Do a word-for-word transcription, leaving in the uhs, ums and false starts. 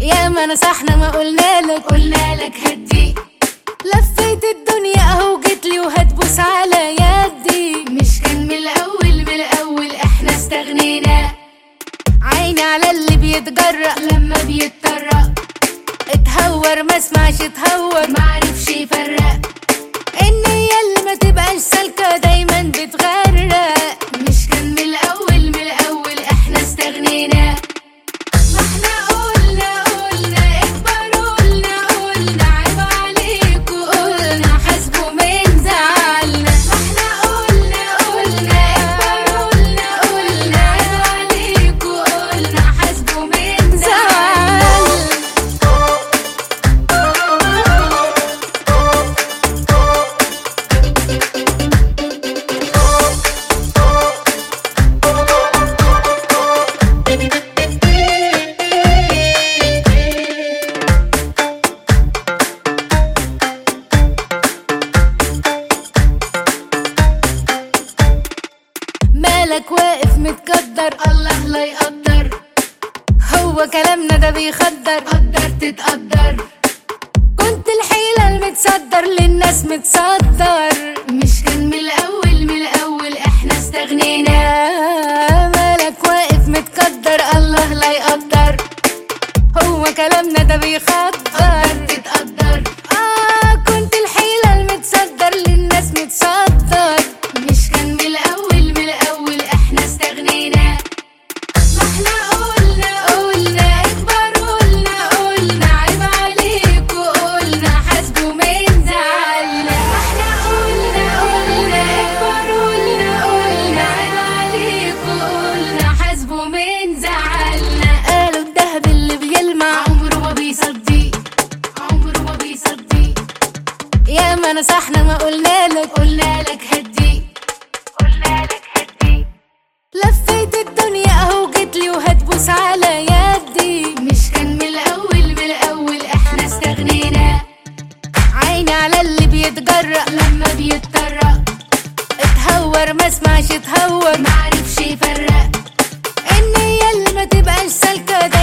يا ما نصحنا ما قلنالك قلنالك هدي. لفيت الدنيا اهو جيتلي وهتبوس على يدي. مش كان من الاول من الاول احنا استغنينا. عيني على اللي بيتجرأ لما بيتطرق. اتهور ما اسمعش اتهور معرفش يفرق. النية اللي ما تبقاش سالكة دايما بتغرق. مش كان من الاول من الاول احنا استغنينا. ما احنا قلنا قلنا اكبروا قلنا قلنا عيب عليكوا قلنا حاسبوا من زعلنا. ما احنا قلنا قلنا اكبروا قلنا قلنا عيب عليكوا قلنا حاسبوا من زعلنا. مالك واقف متقدر الله لا يقدر. هو كلامنا ده بيخدر قدر تتقدر. كنت الحيلة المتصدر للناس متصدر. مش كان من الاول من الاول احنا استغنينا. مالك واقف متقدر الله لا يقدر. هو كلامنا ده بيخدر تتقدر. اه كنت الحيلة المتصدر للناس متصدر. مش كان من الاول من الاول احنا استغنينا. ما احنا قلنا قلنا اكبروا قلنا قلنا عيب عليكوا قلنا حاسبوا من زعلنا. ما احنا قلنا قلنا اكبروا قلنا قلنا عيب عليكوا قلنا حاسبوا من زعلنا. قالوا الدهب اللي بيلمع عمره ما بيصدق عمره ما بيصدق. يا ما نصحنا ما قلنالك قلنالك هدي قلنالك هدي. لفيت الدنيا اهو جيتلي وهتبوس على يدي. مش كان من الاول من الاول احنا استغنينا. عيني على اللي بيتجرأ لما بيتطرق. اتهور ما اسمعش اتهور معرفش يفرق. النية اللي ما تبقاش سالكة